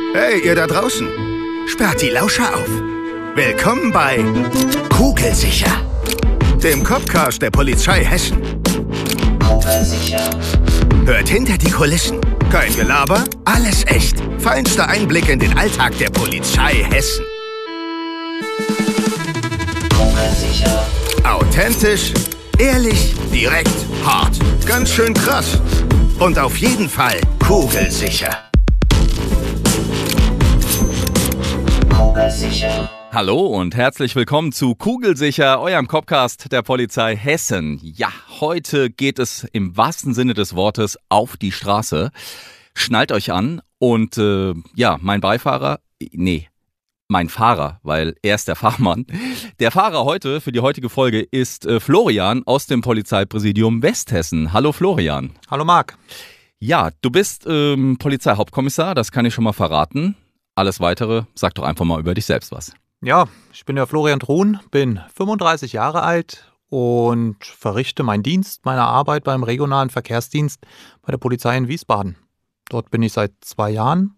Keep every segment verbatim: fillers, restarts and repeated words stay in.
Hey, ihr da draußen! Sperrt die Lauscher auf! Willkommen bei Kugelsicher, dem Copcast der Polizei Hessen. Kugelsicher. Hört hinter die Kulissen. Kein Gelaber, alles echt. Feinster Einblick in den Alltag der Polizei Hessen. Kugelsicher. Authentisch, ehrlich, direkt, hart. Ganz schön krass. Und auf jeden Fall kugelsicher. Kugelsicher. Hallo und herzlich willkommen zu Kugelsicher, eurem Copcast der Polizei Hessen. Ja, heute geht es im wahrsten Sinne des Wortes auf die Straße. Schnallt euch an und äh, ja, mein Beifahrer, nee, mein Fahrer, weil er ist der Fachmann. Der Fahrer heute für die heutige Folge ist äh, Florian aus dem Polizeipräsidium Westhessen. Hallo Florian. Hallo Marc. Ja, du bist ähm, Polizeihauptkommissar, das kann ich schon mal verraten. Alles Weitere, sag doch einfach mal über dich selbst was. Ja, ich bin der Florian Truhn, bin fünfunddreißig Jahre alt und verrichte meinen Dienst, meine Arbeit beim regionalen Verkehrsdienst bei der Polizei in Wiesbaden. Dort bin ich seit zwei Jahren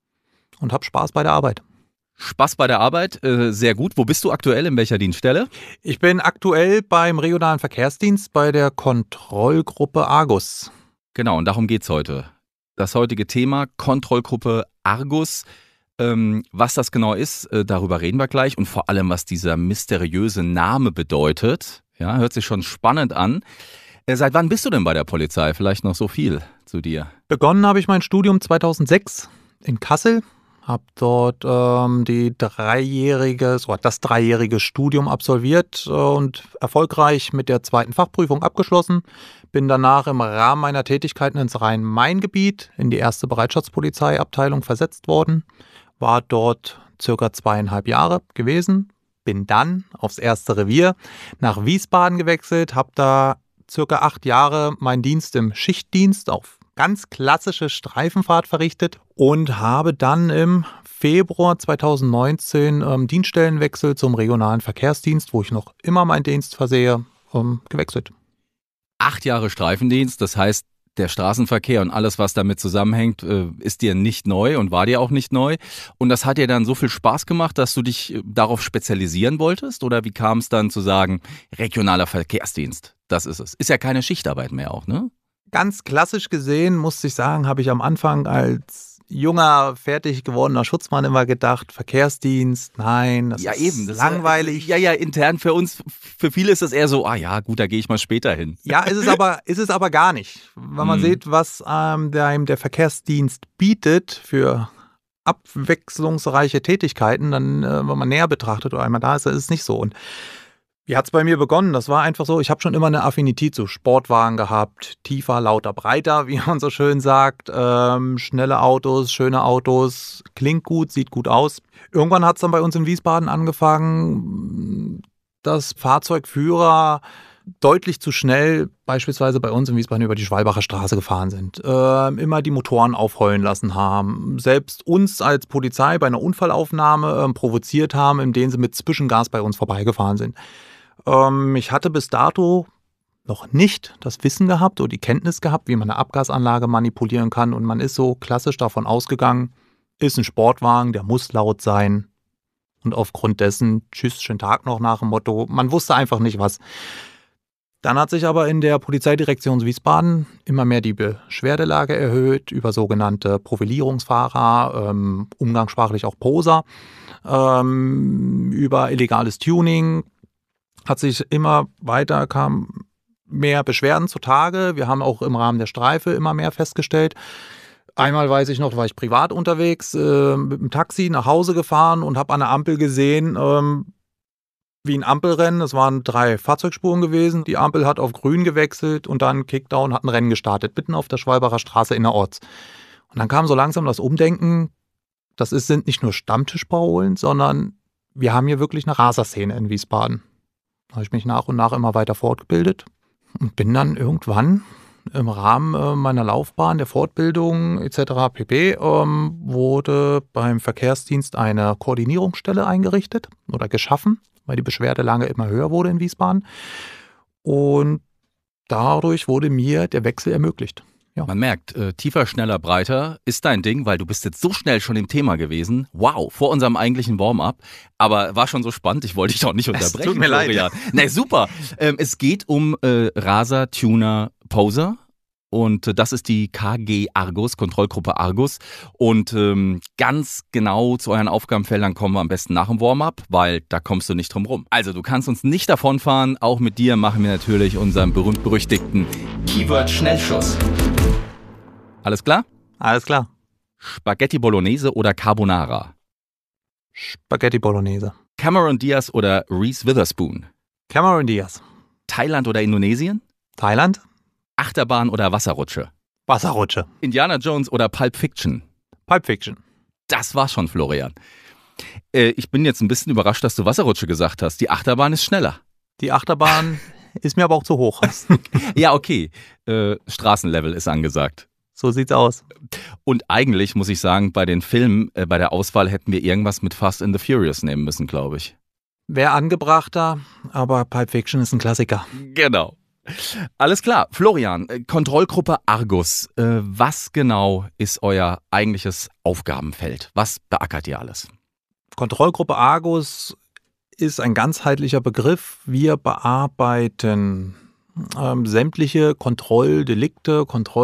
und habe Spaß bei der Arbeit. Spaß bei der Arbeit, äh, sehr gut. Wo bist du aktuell, in welcher Dienststelle? Ich bin aktuell beim regionalen Verkehrsdienst bei der Kontrollgruppe Argus. Genau, und darum geht's heute. Das heutige Thema Kontrollgruppe Argus. Ähm, was das genau ist, äh, darüber reden wir gleich. Und vor allem, was dieser mysteriöse Name bedeutet. Ja, hört sich schon spannend an. Äh, seit wann bist du denn bei der Polizei? Vielleicht noch so viel zu dir. Begonnen habe ich mein Studium zweitausendsechs in Kassel. Habe dort ähm, die dreijährige, so das dreijährige Studium absolviert äh, und erfolgreich mit der zweiten Fachprüfung abgeschlossen. Bin danach im Rahmen meiner Tätigkeiten ins Rhein-Main-Gebiet in die erste Bereitschaftspolizeiabteilung versetzt worden. War dort circa zweieinhalb Jahre gewesen. Bin dann aufs erste Revier nach Wiesbaden gewechselt. Habe da circa acht Jahre meinen Dienst im Schichtdienst auf ganz klassische Streifenfahrt verrichtet und habe dann im Februar zweitausendneunzehn ähm, Dienststellenwechsel zum regionalen Verkehrsdienst, wo ich noch immer meinen Dienst versehe, ähm, gewechselt. Acht Jahre Streifendienst, das heißt, der Straßenverkehr und alles, was damit zusammenhängt, äh, ist dir nicht neu und war dir auch nicht neu. Und das hat dir dann so viel Spaß gemacht, dass du dich äh, darauf spezialisieren wolltest? Oder wie kam es dann zu sagen, regionaler Verkehrsdienst, das ist es? Ist ja keine Schichtarbeit mehr auch, ne? Ganz klassisch gesehen, muss ich sagen, habe ich am Anfang als junger, fertig gewordener Schutzmann immer gedacht, Verkehrsdienst, nein, das ja, ist eben, das langweilig. Ist, ja, ja, intern für uns, für viele ist das eher so, ah ja, gut, da gehe ich mal später hin. Ja, ist es aber, ist es aber gar nicht. Wenn man Mhm. sieht, was ähm, der, einem der Verkehrsdienst bietet für abwechslungsreiche Tätigkeiten, dann, äh, wenn man näher betrachtet oder einmal da ist, ist es nicht so. Und wie hat es bei mir begonnen? Das war einfach so, ich habe schon immer eine Affinität zu Sportwagen gehabt, tiefer, lauter, breiter, wie man so schön sagt, ähm, schnelle Autos, schöne Autos, klingt gut, sieht gut aus. Irgendwann hat es dann bei uns in Wiesbaden angefangen, dass Fahrzeugführer deutlich zu schnell beispielsweise bei uns in Wiesbaden über die Schwalbacher Straße gefahren sind, äh, immer die Motoren aufheulen lassen haben, selbst uns als Polizei bei einer Unfallaufnahme äh, provoziert haben, indem sie mit Zwischengas bei uns vorbeigefahren sind. Ähm, ich hatte bis dato noch nicht das Wissen gehabt oder die Kenntnis gehabt, wie man eine Abgasanlage manipulieren kann, und man ist so klassisch davon ausgegangen, ist ein Sportwagen, der muss laut sein, und aufgrund dessen, tschüss, schönen Tag noch nach dem Motto, man wusste einfach nicht was. Dann hat sich aber in der Polizeidirektion Wiesbaden immer mehr die Beschwerdelage erhöht über sogenannte Profilierungsfahrer, ähm, umgangssprachlich auch Poser, ähm, über illegales Tuning. Hat sich immer weiter, kam mehr Beschwerden zutage. Wir haben auch im Rahmen der Streife immer mehr festgestellt. Einmal weiß ich noch, war ich privat unterwegs, äh, mit dem Taxi nach Hause gefahren und habe an der Ampel gesehen, ähm, wie ein Ampelrennen. Es waren drei Fahrzeugspuren gewesen. Die Ampel hat auf grün gewechselt und dann Kickdown, hat ein Rennen gestartet, mitten auf der Schwalbacher Straße innerorts. Und dann kam so langsam das Umdenken, das ist, sind nicht nur Stammtischparolen, sondern wir haben hier wirklich eine Raserszene in Wiesbaden. Da habe ich mich nach und nach immer weiter fortgebildet und bin dann irgendwann im Rahmen äh, meiner Laufbahn, der Fortbildung et cetera pp. Ähm, wurde beim Verkehrsdienst eine Koordinierungsstelle eingerichtet oder geschaffen, weil die Beschwerdelage immer höher wurde in Wiesbaden. Und dadurch wurde mir der Wechsel ermöglicht. Ja. Man merkt, äh, tiefer, schneller, breiter ist dein Ding, weil du bist jetzt so schnell schon im Thema gewesen. Wow, vor unserem eigentlichen Warm-up. Aber war schon so spannend, ich wollte dich doch nicht unterbrechen, tut mir Florian. leid. Nee, super. Ähm, es geht um äh, Rasa Tuner Poser. Und äh, das ist die K G Argus, Kontrollgruppe Argus. Und ähm, ganz genau zu euren Aufgabenfeldern kommen wir am besten nach dem Warm-up, weil da kommst du nicht drum rum. Also du kannst uns nicht davonfahren. Auch mit dir machen wir natürlich unseren berühmt-berüchtigten Keyword-Schnellschuss. Alles klar? Alles klar. Spaghetti Bolognese oder Carbonara? Spaghetti Bolognese. Cameron Diaz oder Reese Witherspoon? Cameron Diaz. Thailand oder Indonesien? Thailand. Achterbahn oder Wasserrutsche? Wasserrutsche. Indiana Jones oder Pulp Fiction? Pulp Fiction. Das war schon, Florian. Äh, ich bin jetzt ein bisschen überrascht, dass du Wasserrutsche gesagt hast. Die Achterbahn ist schneller. Die Achterbahn ist mir aber auch zu hoch. Ja, okay. Äh, Straßenlevel ist angesagt. So sieht's aus. Und eigentlich muss ich sagen, bei den Filmen, äh, bei der Auswahl hätten wir irgendwas mit Fast and the Furious nehmen müssen, glaube ich. Wäre angebrachter, aber Pulp Fiction ist ein Klassiker. Genau. Alles klar. Florian, äh, Kontrollgruppe Argus. Äh, was genau ist euer eigentliches Aufgabenfeld? Was beackert ihr alles? Kontrollgruppe Argus ist ein ganzheitlicher Begriff. Wir bearbeiten ähm, sämtliche Kontrolldelikte,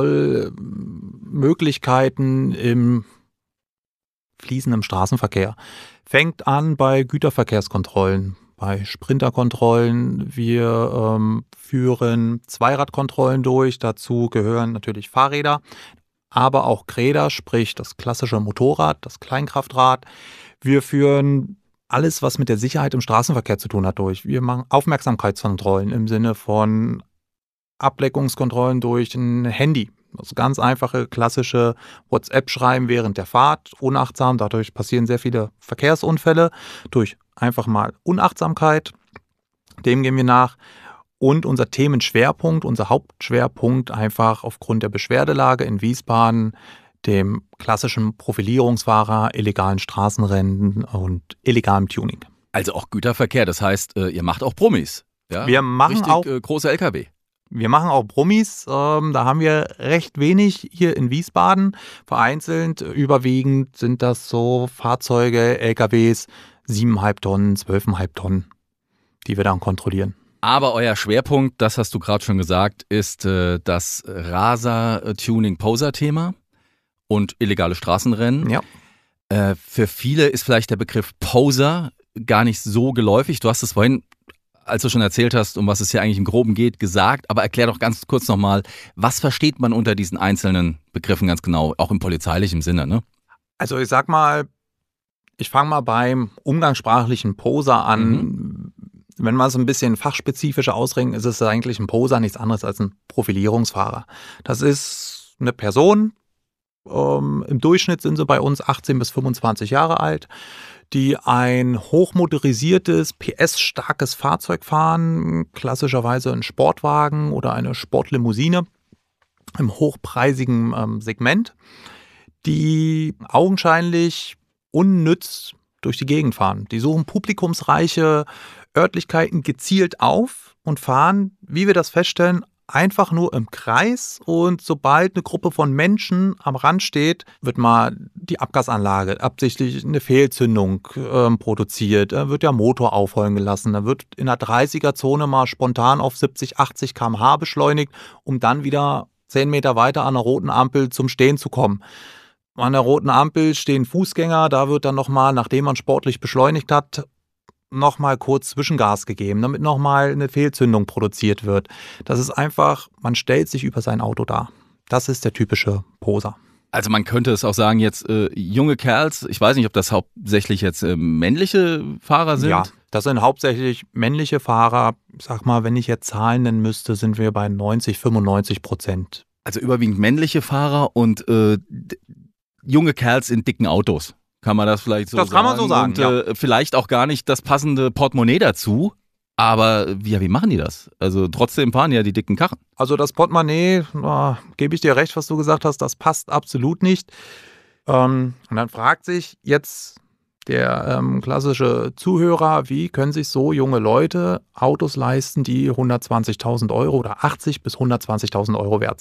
Kontrollmöglichkeiten im fließenden Straßenverkehr. Fängt an bei Güterverkehrskontrollen, bei Sprinterkontrollen. Wir ähm, führen Zweiradkontrollen durch. Dazu gehören natürlich Fahrräder, aber auch Räder, sprich das klassische Motorrad, das Kleinkraftrad. Wir führen alles, was mit der Sicherheit im Straßenverkehr zu tun hat, durch. Wir machen Aufmerksamkeitskontrollen im Sinne von Ableckungskontrollen durch ein Handy. Das ganz einfache, klassische WhatsApp-Schreiben während der Fahrt, unachtsam. Dadurch passieren sehr viele Verkehrsunfälle durch einfach mal Unachtsamkeit. Dem gehen wir nach. Und unser Themenschwerpunkt, unser Hauptschwerpunkt einfach aufgrund der Beschwerdelage in Wiesbaden, dem klassischen Profilierungsfahrer, illegalen Straßenrennen und illegalem Tuning. Also auch Güterverkehr, das heißt, äh, ihr macht auch Brummis. Ja? Wir machen Richtig, auch äh, große L K W. Wir machen auch Brummis, ähm, da haben wir recht wenig hier in Wiesbaden. Vereinzelt, überwiegend sind das so Fahrzeuge, L K Ws, siebeneinhalb Tonnen, zwölfeinhalb Tonnen, die wir dann kontrollieren. Aber euer Schwerpunkt, das hast du gerade schon gesagt, ist äh, das Rasa-Tuning-Poser-Thema und illegale Straßenrennen. Ja. Äh, für viele ist vielleicht der Begriff Poser gar nicht so geläufig. Du hast es vorhin, als du schon erzählt hast, um was es hier eigentlich im Groben geht, gesagt. Aber erklär doch ganz kurz nochmal, was versteht man unter diesen einzelnen Begriffen ganz genau, auch im polizeilichen Sinne, ne? Also ich sag mal, ich fange mal beim umgangssprachlichen Poser an. Mhm. Wenn wir es ein bisschen fachspezifischer ausdrücken, ist es eigentlich ein Poser nichts anderes als ein Profilierungsfahrer. Das ist eine Person, ähm, im Durchschnitt sind sie bei uns achtzehn bis fünfundzwanzig Jahre alt, die ein hochmotorisiertes, P S-starkes Fahrzeug fahren, klassischerweise ein Sportwagen oder eine Sportlimousine im hochpreisigen ähm, Segment, die augenscheinlich unnütz durch die Gegend fahren. Die suchen publikumsreiche Örtlichkeiten gezielt auf und fahren, wie wir das feststellen, einfach nur im Kreis, und sobald eine Gruppe von Menschen am Rand steht, wird mal die Abgasanlage, absichtlich eine Fehlzündung äh, produziert, da wird der Motor aufheulen gelassen, da wird in der dreißiger-Zone mal spontan auf siebzig, achtzig Kilometer pro Stunde beschleunigt, um dann wieder zehn Meter weiter an der roten Ampel zum Stehen zu kommen. An der roten Ampel stehen Fußgänger, da wird dann nochmal, nachdem man sportlich beschleunigt hat, nochmal kurz Zwischengas gegeben, damit nochmal eine Fehlzündung produziert wird. Das ist einfach, man stellt sich über sein Auto dar. Das ist der typische Poser. Also man könnte es auch sagen, jetzt äh, junge Kerls, ich weiß nicht, ob das hauptsächlich jetzt äh, männliche Fahrer sind. Ja, das sind hauptsächlich männliche Fahrer. Ich sag mal, wenn ich jetzt Zahlen nennen müsste, sind wir bei neunzig, fünfundneunzig Prozent. Also überwiegend männliche Fahrer und äh, d- junge Kerls in dicken Autos. Kann man das vielleicht so das sagen? Das kann man so sagen, und, ja. äh, vielleicht auch gar nicht das passende Portemonnaie dazu. Aber ja, wie machen die das? Also trotzdem fahren ja die dicken Karren. Also das Portemonnaie, na, gebe ich dir recht, was du gesagt hast, das passt absolut nicht. Ähm, und dann fragt sich jetzt der ähm, klassische Zuhörer, wie können sich so junge Leute Autos leisten, die hundertzwanzigtausend Euro oder achtzig bis hundertzwanzigtausend Euro wert sind?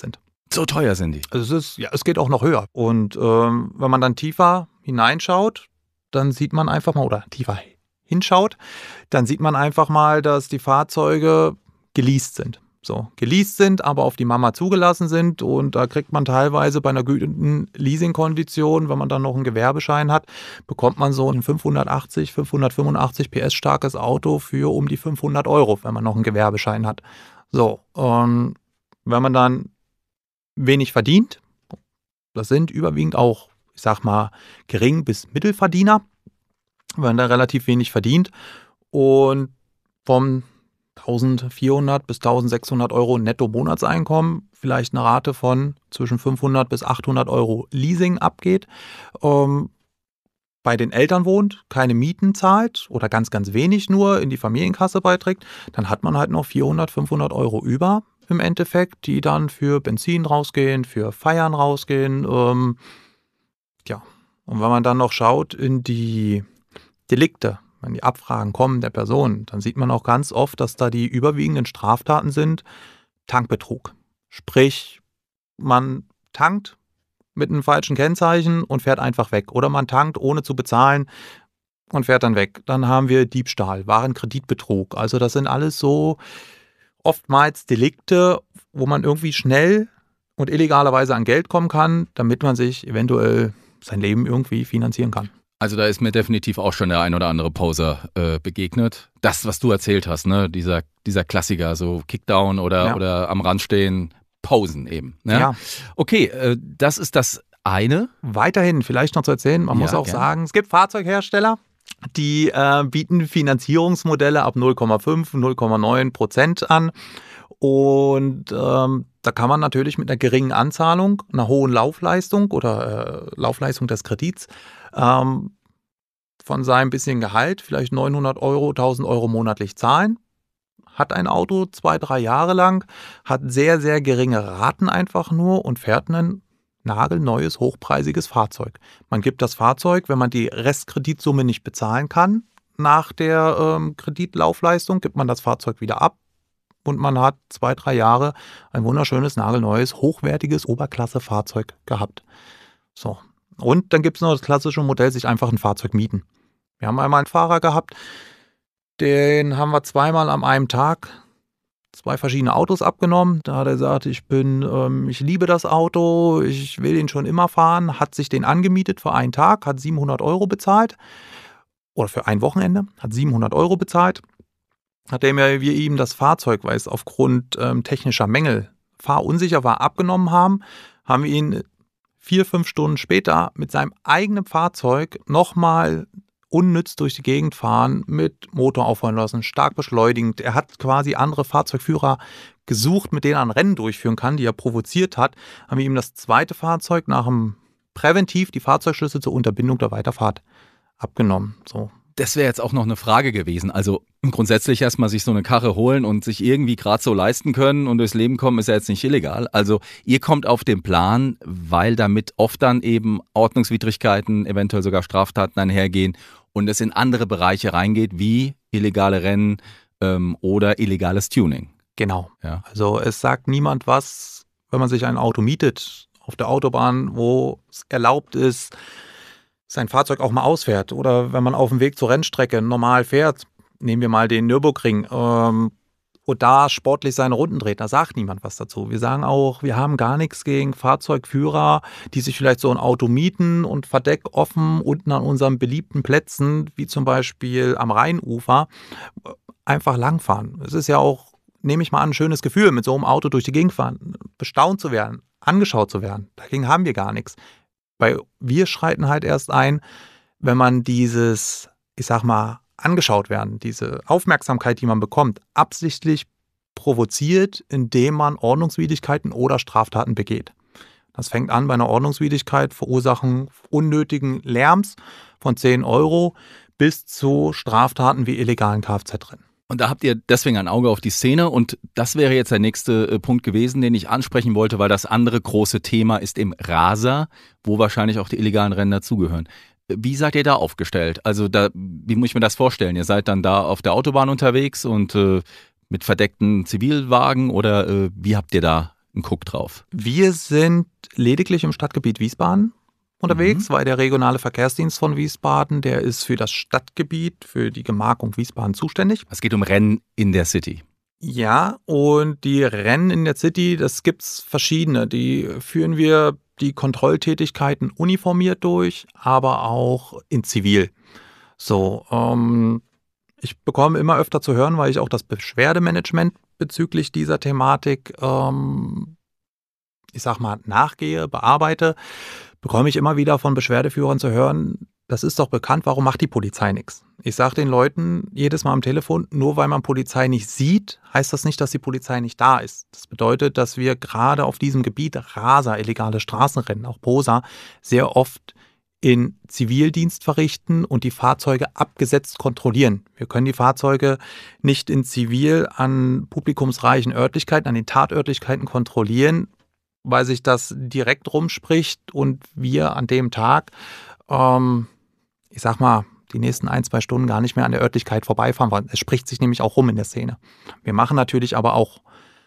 So teuer sind die. Also es ist, ja, es geht auch noch höher. Und ähm, wenn man dann tiefer hineinschaut, dann sieht man einfach mal, oder tiefer hinschaut, dann sieht man einfach mal, dass die Fahrzeuge geleast sind. So, geleast sind, aber auf die Mama zugelassen sind, und da kriegt man teilweise bei einer guten Leasingkondition, wenn man dann noch einen Gewerbeschein hat, bekommt man so ein fünfhundertachtzig, fünfhundertfünfundachtzig P S starkes Auto für um die fünfhundert Euro, wenn man noch einen Gewerbeschein hat. So, und wenn man dann wenig verdient, das sind überwiegend auch, ich sag mal, Gering- bis Mittelverdiener, wenn man da relativ wenig verdient und vom eintausendvierhundert bis eintausendsechshundert Euro Netto-Monatseinkommen vielleicht eine Rate von zwischen fünfhundert bis achthundert Euro Leasing abgeht, ähm, bei den Eltern wohnt, keine Mieten zahlt oder ganz, ganz wenig nur in die Familienkasse beiträgt, dann hat man halt noch vierhundert, fünfhundert Euro über im Endeffekt, die dann für Benzin rausgehen, für Feiern rausgehen. Ähm, ja, und wenn man dann noch schaut in die Delikte, wenn die Abfragen kommen der Person, dann sieht man auch ganz oft, dass da die überwiegenden Straftaten sind Tankbetrug. Sprich, man tankt mit einem falschen Kennzeichen und fährt einfach weg. Oder man tankt ohne zu bezahlen und fährt dann weg. Dann haben wir Diebstahl, Warenkreditbetrug. Also das sind alles so oftmals Delikte, wo man irgendwie schnell und illegalerweise an Geld kommen kann, damit man sich eventuell sein Leben irgendwie finanzieren kann. Also da ist mir definitiv auch schon der ein oder andere Poser äh, begegnet. Das, was du erzählt hast, ne, dieser, dieser Klassiker, so Kickdown oder, Ja. oder am Rand stehen, posen eben. Ne? Ja. Okay, äh, das ist das eine. Weiterhin vielleicht noch zu erzählen, man Ja, muss auch gerne. sagen, es gibt Fahrzeughersteller, die äh, bieten Finanzierungsmodelle ab null Komma fünf, null Komma neun Prozent an. Und ähm, da kann man natürlich mit einer geringen Anzahlung, einer hohen Laufleistung oder äh, Laufleistung des Kredits ähm, von seinem bisschen Gehalt, vielleicht neunhundert Euro, tausend Euro monatlich zahlen. Hat ein Auto zwei, drei Jahre lang, hat sehr, sehr geringe Raten einfach nur und fährt ein nagelneues, hochpreisiges Fahrzeug. Man gibt das Fahrzeug, wenn man die Restkreditsumme nicht bezahlen kann, nach der ähm, Kreditlaufleistung, gibt man das Fahrzeug wieder ab und man hat zwei, drei Jahre ein wunderschönes, nagelneues, hochwertiges Oberklasse-Fahrzeug gehabt. So. Und dann gibt es noch das klassische Modell, sich einfach ein Fahrzeug mieten. Wir haben einmal einen Fahrer gehabt, den haben wir zweimal an einem Tag zwei verschiedene Autos abgenommen. Da hat er gesagt, ich bin, ähm, ich liebe das Auto, ich will den schon immer fahren, hat sich den angemietet für einen Tag, hat siebenhundert Euro bezahlt oder für ein Wochenende, hat siebenhundert Euro bezahlt. Nachdem wir ihm das Fahrzeug, weil es aufgrund ähm, technischer Mängel fahrunsicher war, abgenommen haben, haben wir ihn vier, fünf Stunden später mit seinem eigenen Fahrzeug nochmal unnütz durch die Gegend fahren, mit Motor aufhören lassen, stark beschleunigend. Er hat quasi andere Fahrzeugführer gesucht, mit denen er ein Rennen durchführen kann, die er provoziert hat. Haben wir ihm das zweite Fahrzeug nach dem präventiv die Fahrzeugschlüssel zur Unterbindung der Weiterfahrt abgenommen. So. Das wäre jetzt auch noch eine Frage gewesen. Also grundsätzlich erstmal sich so eine Karre holen und sich irgendwie gerade so leisten können und durchs Leben kommen, ist ja jetzt nicht illegal. Also ihr kommt auf den Plan, weil damit oft dann eben Ordnungswidrigkeiten, eventuell sogar Straftaten einhergehen und es in andere Bereiche reingeht, wie illegale Rennen ähm, oder illegales Tuning. Genau. Ja. Also es sagt niemand was, wenn man sich ein Auto mietet auf der Autobahn, wo es erlaubt ist, sein Fahrzeug auch mal ausfährt. Oder wenn man auf dem Weg zur Rennstrecke normal fährt, nehmen wir mal den Nürburgring, ähm, und da sportlich seine Runden dreht, da sagt niemand was dazu. Wir sagen auch, wir haben gar nichts gegen Fahrzeugführer, die sich vielleicht so ein Auto mieten und Verdeck offen unten an unseren beliebten Plätzen, wie zum Beispiel am Rheinufer, einfach langfahren. Es ist ja auch, nehme ich mal an, ein schönes Gefühl, mit so einem Auto durch die Gegend fahren, bestaunt zu werden, angeschaut zu werden. Dagegen haben wir gar nichts. Weil wir schreiten halt erst ein, wenn man dieses, ich sag mal, angeschaut werden, diese Aufmerksamkeit, die man bekommt, absichtlich provoziert, indem man Ordnungswidrigkeiten oder Straftaten begeht. Das fängt an bei einer Ordnungswidrigkeit, Verursachen unnötigen Lärms von zehn Euro bis zu Straftaten wie illegalen Kfz-Rennen. Und da habt ihr deswegen ein Auge auf die Szene und das wäre jetzt der nächste äh, Punkt gewesen, den ich ansprechen wollte, weil das andere große Thema ist im Raser, wo wahrscheinlich auch die illegalen Rennen dazugehören. Wie seid ihr da aufgestellt? Also da, wie muss ich mir das vorstellen? Ihr seid dann da auf der Autobahn unterwegs und äh, mit verdeckten Zivilwagen oder äh, wie habt ihr da einen Guck drauf? Wir sind lediglich im Stadtgebiet Wiesbaden unterwegs, mhm. weil der regionale Verkehrsdienst von Wiesbaden, der ist für das Stadtgebiet, für die Gemarkung Wiesbaden zuständig. Es geht um Rennen in der City. Ja, und die Rennen in der City, das gibt's verschiedene. Die führen wir die Kontrolltätigkeiten uniformiert durch, aber auch in Zivil. So, ähm, ich bekomme immer öfter zu hören, weil ich auch das Beschwerdemanagement bezüglich dieser Thematik, ähm, ich sag mal, nachgehe, bearbeite, bekomme ich immer wieder von Beschwerdeführern zu hören, das ist doch bekannt, warum macht die Polizei nichts? Ich sage den Leuten jedes Mal am Telefon, nur weil man Polizei nicht sieht, heißt das nicht, dass die Polizei nicht da ist. Das bedeutet, dass wir gerade auf diesem Gebiet Raser, illegale Straßenrennen, auch Posa, sehr oft in Zivildienst verrichten und die Fahrzeuge abgesetzt kontrollieren. Wir können die Fahrzeuge nicht in Zivil an publikumsreichen Örtlichkeiten, an den Tatörtlichkeiten kontrollieren, weil sich das direkt rumspricht und wir an dem Tag, ähm, ich sag mal, die nächsten ein, zwei Stunden gar nicht mehr an der Örtlichkeit vorbeifahren wollen. Es spricht sich nämlich auch rum in der Szene. Wir machen natürlich aber auch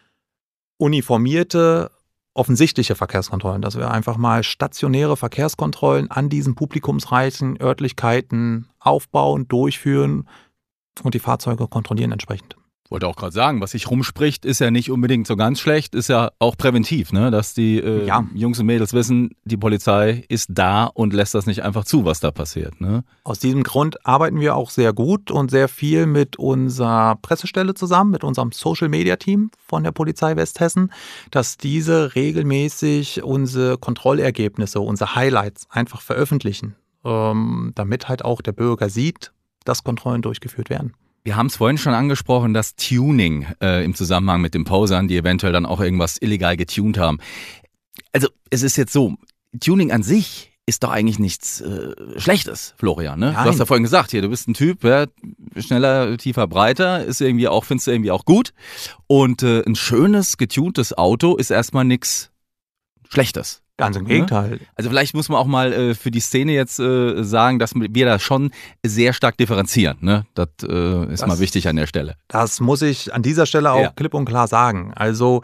uniformierte, offensichtliche Verkehrskontrollen, dass wir einfach mal stationäre Verkehrskontrollen an diesen publikumsreichen Örtlichkeiten aufbauen, durchführen und die Fahrzeuge kontrollieren entsprechend. Wollte auch gerade sagen, was sich rumspricht, ist ja nicht unbedingt so ganz schlecht, ist ja auch präventiv, ne? Dass die äh, ja. Jungs und Mädels wissen, die Polizei ist da und lässt das nicht einfach zu, was da passiert. Ne? Aus diesem Grund arbeiten wir auch sehr gut und sehr viel mit unserer Pressestelle zusammen, mit unserem Social-Media-Team von der Polizei Westhessen, dass diese regelmäßig unsere Kontrollergebnisse, unsere Highlights einfach veröffentlichen, ähm, damit halt auch der Bürger sieht, dass Kontrollen durchgeführt werden. Wir haben es vorhin schon angesprochen, das Tuning äh, im Zusammenhang mit den Posern, die eventuell dann auch irgendwas illegal getuned haben. Also es ist jetzt so, Tuning an sich ist doch eigentlich nichts äh, Schlechtes, Florian. Ne? Du hast ja vorhin gesagt, hier, du bist ein Typ, ja, schneller, tiefer, breiter, ist irgendwie auch, findest du irgendwie auch gut. Und äh, ein schönes, getuntes Auto ist erstmal nichts Schlechtes. Ganz im Gegenteil. Also vielleicht muss man auch mal äh, für die Szene jetzt äh, sagen, dass wir da schon sehr stark differenzieren. Ne? Das äh, ist das, mal wichtig an der Stelle. Das muss ich an dieser Stelle auch ja. klipp und klar sagen. Also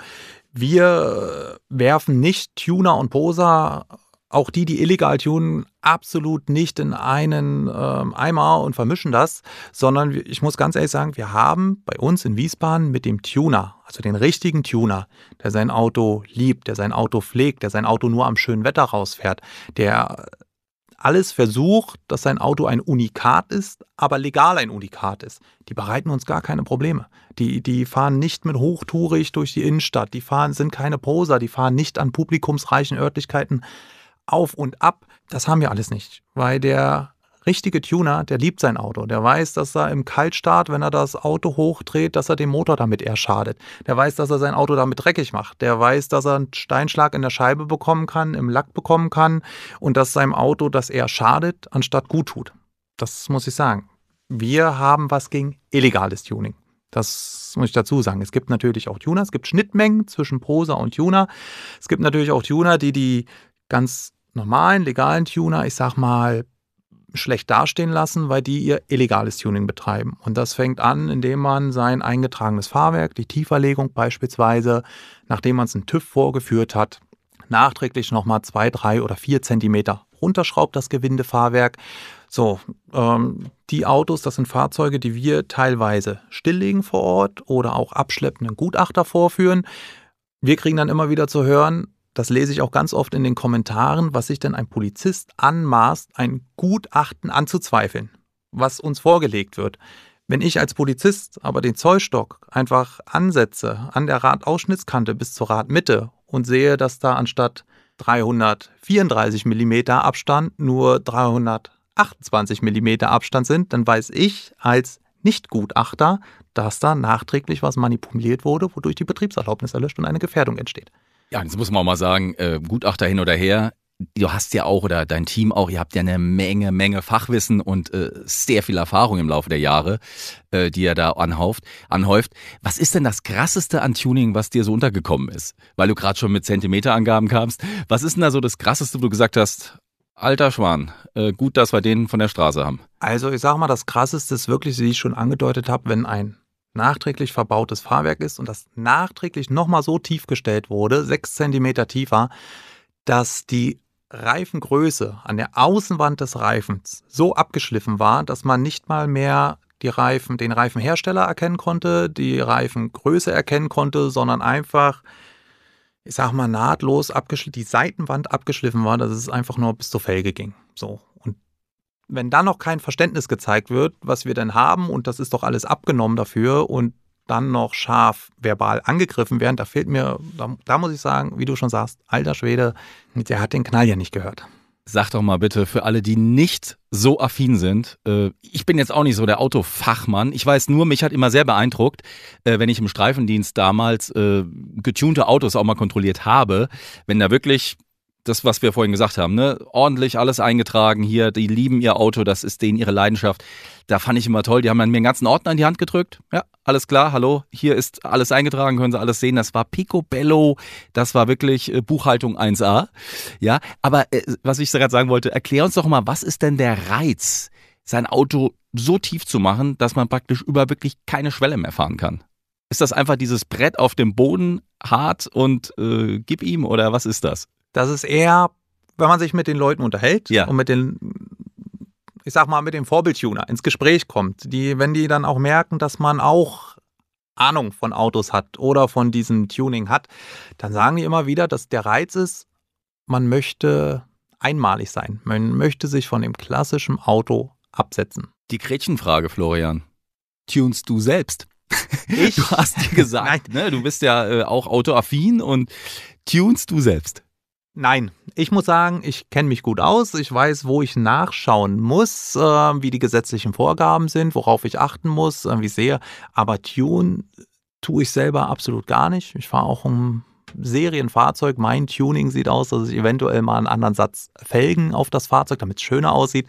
wir werfen nicht Tuner und Poser, auch die, die illegal tunen, absolut nicht in einen ähm, Eimer und vermischen das, sondern ich muss ganz ehrlich sagen, wir haben bei uns in Wiesbaden mit dem Tuner, also den richtigen Tuner, der sein Auto liebt, der sein Auto pflegt, der sein Auto nur am schönen Wetter rausfährt, der alles versucht, dass sein Auto ein Unikat ist, aber legal ein Unikat ist. Die bereiten uns gar keine Probleme. Die, die fahren nicht mit hochtourig durch die Innenstadt, die fahren, sind keine Poser, die fahren nicht an publikumsreichen Örtlichkeiten auf und ab. Das haben wir alles nicht, weil der richtige Tuner, der liebt sein Auto. Der weiß, dass er im Kaltstart, wenn er das Auto hochdreht, dass er dem Motor damit eher schadet. Der weiß, dass er sein Auto damit dreckig macht. Der weiß, dass er einen Steinschlag in der Scheibe bekommen kann, im Lack bekommen kann und dass seinem Auto das eher schadet, anstatt gut tut. Das muss ich sagen. Wir haben was gegen illegales Tuning. Das muss ich dazu sagen. Es gibt natürlich auch Tuner, es gibt Schnittmengen zwischen Poser und Tuner. Es gibt natürlich auch Tuner, die die ganz normalen, legalen Tuner, ich sag mal, schlecht dastehen lassen, weil die ihr illegales Tuning betreiben. Und das fängt an, indem man sein eingetragenes Fahrwerk, die Tieferlegung beispielsweise, nachdem man es in TÜV vorgeführt hat, nachträglich nochmal zwei, drei oder vier Zentimeter runterschraubt, das Gewindefahrwerk. So, ähm, die Autos, das sind Fahrzeuge, die wir teilweise stilllegen vor Ort oder auch abschleppenden Gutachter vorführen. Wir kriegen dann immer wieder zu hören, das lese ich auch ganz oft in den Kommentaren, was sich denn ein Polizist anmaßt, ein Gutachten anzuzweifeln, was uns vorgelegt wird. Wenn ich als Polizist aber den Zollstock einfach ansetze an der Radausschnittskante bis zur Radmitte und sehe, dass da anstatt dreihundertvierunddreißig Millimeter Abstand nur dreihundertachtundzwanzig Millimeter Abstand sind, dann weiß ich als Nicht-Gutachter, dass da nachträglich was manipuliert wurde, wodurch die Betriebserlaubnis erlischt und eine Gefährdung entsteht. Ja, das muss man auch mal sagen, äh, Gutachter hin oder her, du hast ja auch, oder dein Team auch, ihr habt ja eine Menge, Menge Fachwissen und äh, sehr viel Erfahrung im Laufe der Jahre, äh, die ihr da anhauft, anhäuft. Was ist denn das Krasseste an Tuning, was dir so untergekommen ist? Weil du gerade schon mit Zentimeterangaben kamst. Was ist denn da so das Krasseste, wo du gesagt hast, alter Schwan, äh, gut, dass wir den von der Straße haben? Also ich sag mal, das Krasseste ist wirklich, wie ich schon angedeutet habe, wenn ein nachträglich verbautes Fahrwerk ist und das nachträglich nochmal so tief gestellt wurde, sechs Zentimeter tiefer, dass die Reifengröße an der Außenwand des Reifens so abgeschliffen war, dass man nicht mal mehr die Reifen, den Reifenhersteller erkennen konnte, die Reifengröße erkennen konnte, sondern einfach, ich sag mal, nahtlos abgeschliffen, die Seitenwand abgeschliffen war, dass es einfach nur bis zur Felge ging. So. Und wenn dann noch kein Verständnis gezeigt wird, was wir denn haben, und das ist doch alles abgenommen dafür, und dann noch scharf verbal angegriffen werden, da fehlt mir, da, da muss ich sagen, wie du schon sagst, alter Schwede, der hat den Knall ja nicht gehört. Sag doch mal bitte, für alle, die nicht so affin sind, äh, ich bin jetzt auch nicht so der Autofachmann, ich weiß nur, mich hat immer sehr beeindruckt, äh, wenn ich im Streifendienst damals äh, getunte Autos auch mal kontrolliert habe, wenn da wirklich das, was wir vorhin gesagt haben, ne, ordentlich alles eingetragen hier, die lieben ihr Auto, das ist denen ihre Leidenschaft. Da fand ich immer toll, die haben dann mir einen ganzen Ordner in die Hand gedrückt. Ja, alles klar, hallo, hier ist alles eingetragen, können Sie alles sehen. Das war picobello, das war wirklich äh, Buchhaltung eins a. Ja, aber äh, was ich gerade sagen wollte, erklär uns doch mal, was ist denn der Reiz, sein Auto so tief zu machen, dass man praktisch über wirklich keine Schwelle mehr fahren kann? Ist das einfach dieses Brett auf dem Boden, hart und äh, gib ihm, oder was ist das? Das ist eher, wenn man sich mit den Leuten unterhält, ja, und mit den, ich sag mal, mit dem Vorbildtuner ins Gespräch kommt, die, wenn die dann auch merken, dass man auch Ahnung von Autos hat oder von diesem Tuning hat, dann sagen die immer wieder, dass der Reiz ist, man möchte einmalig sein. Man möchte sich von dem klassischen Auto absetzen. Die Gretchenfrage, Florian. Tunst du selbst? Ich? Du hast dir gesagt, ne, du bist ja äh, auch autoaffin, und tunst du selbst? Nein, ich muss sagen, ich kenne mich gut aus. Ich weiß, wo ich nachschauen muss, äh, wie die gesetzlichen Vorgaben sind, worauf ich achten muss, äh, wie ich sehe. Aber Tune tue ich selber absolut gar nicht. Ich fahre auch ein Serienfahrzeug. Mein Tuning sieht aus, dass ich eventuell mal einen anderen Satz Felgen auf das Fahrzeug, damit es schöner aussieht,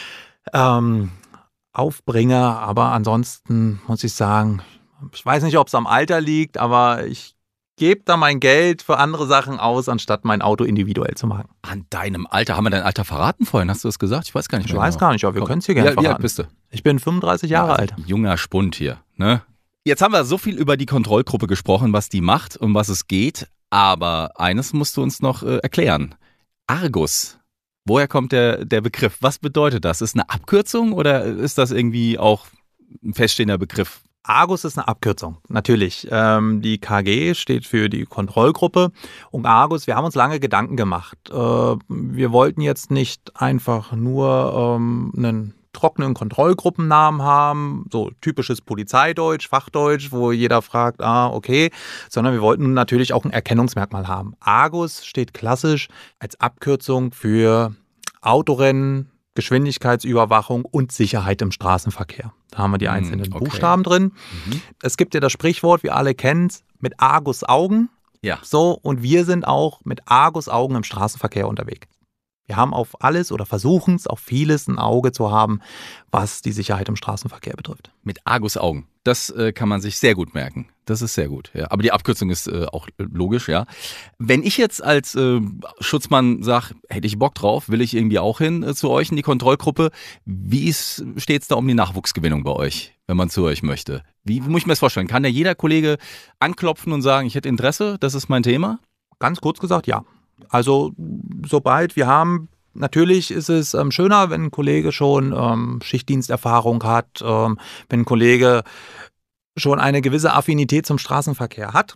ähm, aufbringe. Aber ansonsten muss ich sagen, ich weiß nicht, ob es am Alter liegt, aber ich gebe da mein Geld für andere Sachen aus, anstatt mein Auto individuell zu machen. An deinem Alter? Haben wir dein Alter verraten vorhin? Hast du das gesagt? Ich weiß gar nicht Ich mehr. weiß genau. gar nicht, aber wir können es hier gerne Wie, verraten. Wie alt bist du? Ich bin fünfunddreißig Jahre ja, alt. Junger Spund hier, ne? Jetzt haben wir so viel über die Kontrollgruppe gesprochen, was die macht und was es geht. Aber eines musst du uns noch äh, erklären. Argus. Woher kommt der, der Begriff? Was bedeutet das? Ist eine Abkürzung oder ist das irgendwie auch ein feststehender Begriff? Argus ist eine Abkürzung, natürlich. Ähm, die K G steht für die Kontrollgruppe. Und Argus, wir haben uns lange Gedanken gemacht. Äh, wir wollten jetzt nicht einfach nur ähm, einen trockenen Kontrollgruppennamen haben, so typisches Polizeideutsch, Fachdeutsch, wo jeder fragt, ah, okay, sondern wir wollten natürlich auch ein Erkennungsmerkmal haben. Argus steht klassisch als Abkürzung für Autorennen, Geschwindigkeitsüberwachung und Sicherheit im Straßenverkehr. Da haben wir die einzelnen okay. Buchstaben drin. Mhm. Es gibt ja das Sprichwort, wir alle kennen es, mit Argus-Augen. Ja. So, und wir sind auch mit Argus-Augen im Straßenverkehr unterwegs. Wir haben auf alles oder versuchen es, auf vieles ein Auge zu haben, was die Sicherheit im Straßenverkehr betrifft. Mit Argusaugen. Das äh, kann man sich sehr gut merken. Das ist sehr gut. Ja. Aber die Abkürzung ist äh, auch logisch, ja. Wenn ich jetzt als äh, Schutzmann sage, hätte ich Bock drauf, will ich irgendwie auch hin äh, zu euch in die Kontrollgruppe. Wie steht es da um die Nachwuchsgewinnung bei euch, wenn man zu euch möchte? Wie, wie muss ich mir das vorstellen? Kann da jeder Kollege anklopfen und sagen, ich hätte Interesse, das ist mein Thema? Ganz kurz gesagt, ja. Also sobald wir haben, natürlich ist es ähm, schöner, wenn ein Kollege schon ähm, Schichtdiensterfahrung hat, ähm, wenn ein Kollege schon eine gewisse Affinität zum Straßenverkehr hat.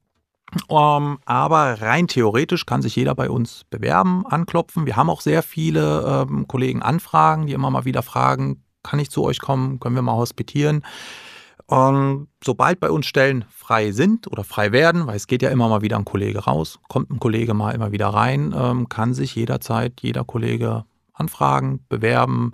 Ähm, aber rein theoretisch kann sich jeder bei uns bewerben, anklopfen. Wir haben auch sehr viele ähm, Kollegen Anfragen, die immer mal wieder fragen, kann ich zu euch kommen, können wir mal hospitieren. Und sobald bei uns Stellen frei sind oder frei werden, weil es geht ja immer mal wieder ein Kollege raus, kommt ein Kollege mal immer wieder rein, ähm, kann sich jederzeit jeder Kollege anfragen, bewerben.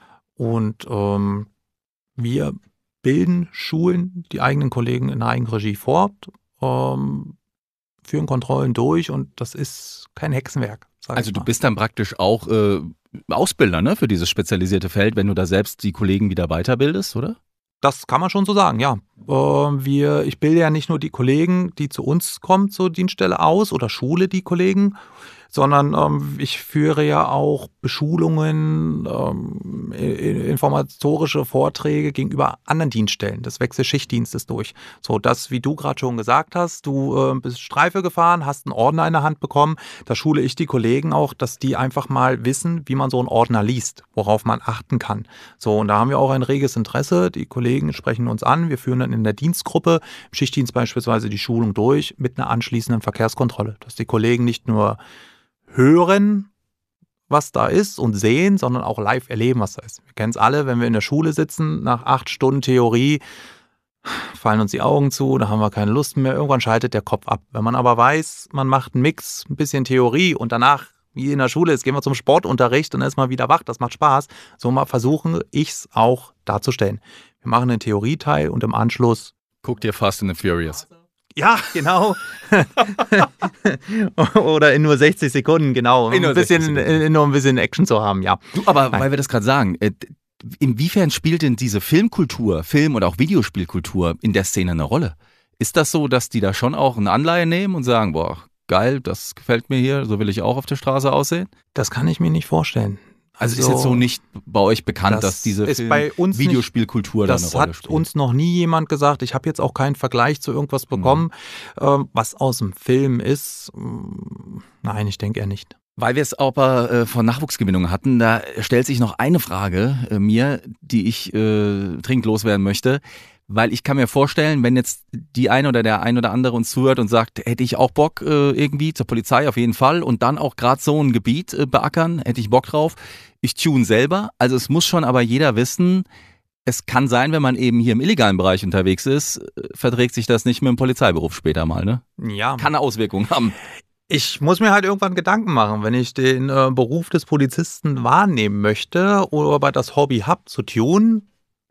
Und ähm, wir bilden, schulen die eigenen Kollegen in Eigenregie fort, ähm, führen Kontrollen durch, und das ist kein Hexenwerk. Also du bist dann praktisch auch äh, Ausbilder, ne, für dieses spezialisierte Feld, wenn du da selbst die Kollegen wieder weiterbildest, oder? Das kann man schon so sagen, ja. Äh, wir, ich bilde ja nicht nur die Kollegen, die zu uns kommen zur Dienststelle aus, oder schule die Kollegen, sondern ähm, ich führe ja auch Beschulungen, ähm, informatorische Vorträge gegenüber anderen Dienststellen des Wechselschichtdienstes durch. So, das, wie du gerade schon gesagt hast, du äh, bist Streife gefahren, hast einen Ordner in der Hand bekommen, da schule ich die Kollegen auch, dass die einfach mal wissen, wie man so einen Ordner liest, worauf man achten kann. So, und da haben wir auch ein reges Interesse. Die Kollegen sprechen uns an, wir führen dann in der Dienstgruppe, im Schichtdienst beispielsweise die Schulung durch mit einer anschließenden Verkehrskontrolle, dass die Kollegen nicht nur hören, was da ist und sehen, sondern auch live erleben, was da ist. Wir kennen es alle, wenn wir in der Schule sitzen, nach acht Stunden Theorie fallen uns die Augen zu, da haben wir keine Lust mehr, irgendwann schaltet der Kopf ab. Wenn man aber weiß, man macht einen Mix, ein bisschen Theorie und danach, wie in der Schule ist, gehen wir zum Sportunterricht und dann ist man wieder wach, das macht Spaß. So mal versuche ich es auch darzustellen. Wir machen den Theorieteil und im Anschluss guck dir Fast and the Furious. Ja, genau. Oder in nur sechzig Sekunden, genau. In nur ein bisschen, sechzig Sekunden. in, nur ein bisschen Action zu haben, ja. Du, aber Nein. weil wir das gerade sagen, äh, inwiefern spielt denn diese Filmkultur, Film- und auch Videospielkultur in der Szene eine Rolle? Ist das so, dass die da schon auch eine Anleihe nehmen und sagen, boah, geil, das gefällt mir hier, so will ich auch auf der Straße aussehen? Das kann ich mir nicht vorstellen. Also ist jetzt so nicht bei euch bekannt, das dass diese ist Film- bei uns nicht- Videospielkultur da eine Das Rolle hat spielt? uns noch nie jemand gesagt. Ich habe jetzt auch keinen Vergleich zu irgendwas bekommen, ähm, was aus dem Film ist. Mm, Nein, ich denke eher nicht. Weil wir es auch äh, von Nachwuchsgewinnung hatten, da stellt sich noch eine Frage äh, mir, die ich äh, dringend loswerden möchte. Weil ich kann mir vorstellen, wenn jetzt die eine oder der ein oder andere uns zuhört und sagt, hätte ich auch Bock äh, irgendwie zur Polizei auf jeden Fall und dann auch gerade so ein Gebiet äh, beackern, hätte ich Bock drauf. Ich tune selber. Also es muss schon aber jeder wissen, es kann sein, wenn man eben hier im illegalen Bereich unterwegs ist, äh, verträgt sich das nicht mit dem Polizeiberuf später mal, ne? Ja, Kann eine Auswirkung haben. ich muss mir halt irgendwann Gedanken machen, wenn ich den äh, Beruf des Polizisten wahrnehmen möchte oder aber das Hobby habe zu tun,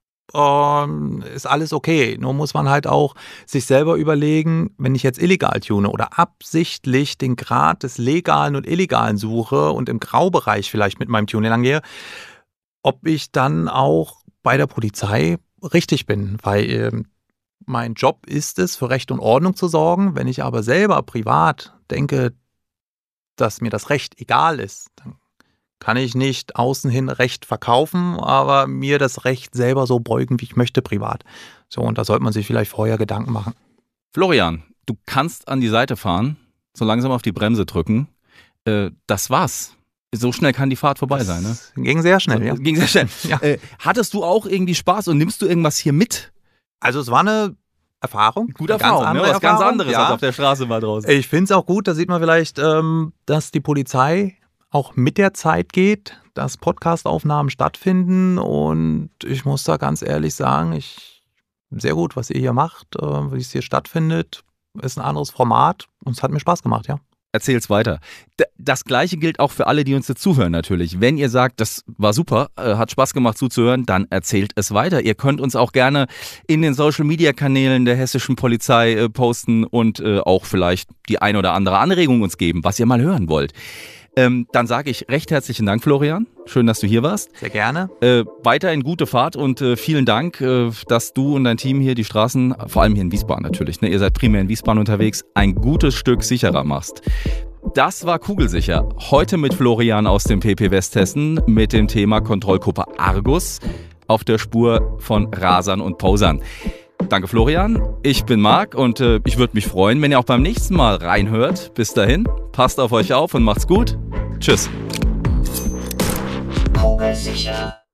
ähm, ist alles okay. Nur muss man halt auch sich selber überlegen, wenn ich jetzt illegal tune oder absichtlich den Grad des Legalen und Illegalen suche und im Graubereich vielleicht mit meinem Tuning langgehe, ob ich dann auch bei der Polizei richtig bin, weil ähm, mein Job ist es, für Recht und Ordnung zu sorgen. Wenn ich aber selber privat denke, dass mir das Recht egal ist, dann kann ich nicht außen hin Recht verkaufen, aber mir das Recht selber so beugen, wie ich möchte, privat. So, und da sollte man sich vielleicht vorher Gedanken machen. Florian, du kannst an die Seite fahren, so langsam auf die Bremse drücken. Äh, das war's. So schnell kann die Fahrt vorbei sein, ne? Das ging sehr schnell, ja. Ging sehr schnell. Ja. Äh, hattest du auch irgendwie Spaß und nimmst du irgendwas hier mit? Also es war eine Erfahrung. Gute eine ganz Erfahrung, ne? andere Was ganz Erfahrung, anderes ja. als auf der Straße mal draußen. Ich finde es auch gut, da sieht man vielleicht, ähm, dass die Polizei auch mit der Zeit geht, dass Podcast-Aufnahmen stattfinden und ich muss da ganz ehrlich sagen, ich sehr gut, was ihr hier macht, äh, wie es hier stattfindet, ist ein anderes Format und es hat mir Spaß gemacht, ja. Erzähl's weiter. D- Das Gleiche gilt auch für alle, die uns jetzt zuhören natürlich. Wenn ihr sagt, das war super, äh, hat Spaß gemacht zuzuhören, dann erzählt es weiter. Ihr könnt uns auch gerne in den Social-Media-Kanälen der hessischen Polizei äh, posten und äh, auch vielleicht die ein oder andere Anregung uns geben, was ihr mal hören wollt. Ähm, dann sage ich recht herzlichen Dank, Florian. Schön, dass du hier warst. Sehr gerne. Äh, weiterhin gute Fahrt und äh, vielen Dank, äh, dass du und dein Team hier die Straßen, vor allem hier in Wiesbaden natürlich, ne, ihr seid primär in Wiesbaden unterwegs, ein gutes Stück sicherer machst. Das war Kugelsicher. Heute mit Florian aus dem P P Westhessen mit dem Thema Kontrollgruppe Argus auf der Spur von Rasern und Posern. Danke Florian, ich bin Marc und äh, ich würde mich freuen, wenn ihr auch beim nächsten Mal reinhört. Bis dahin, passt auf euch auf und macht's gut. Tschüss. Kugelsicher.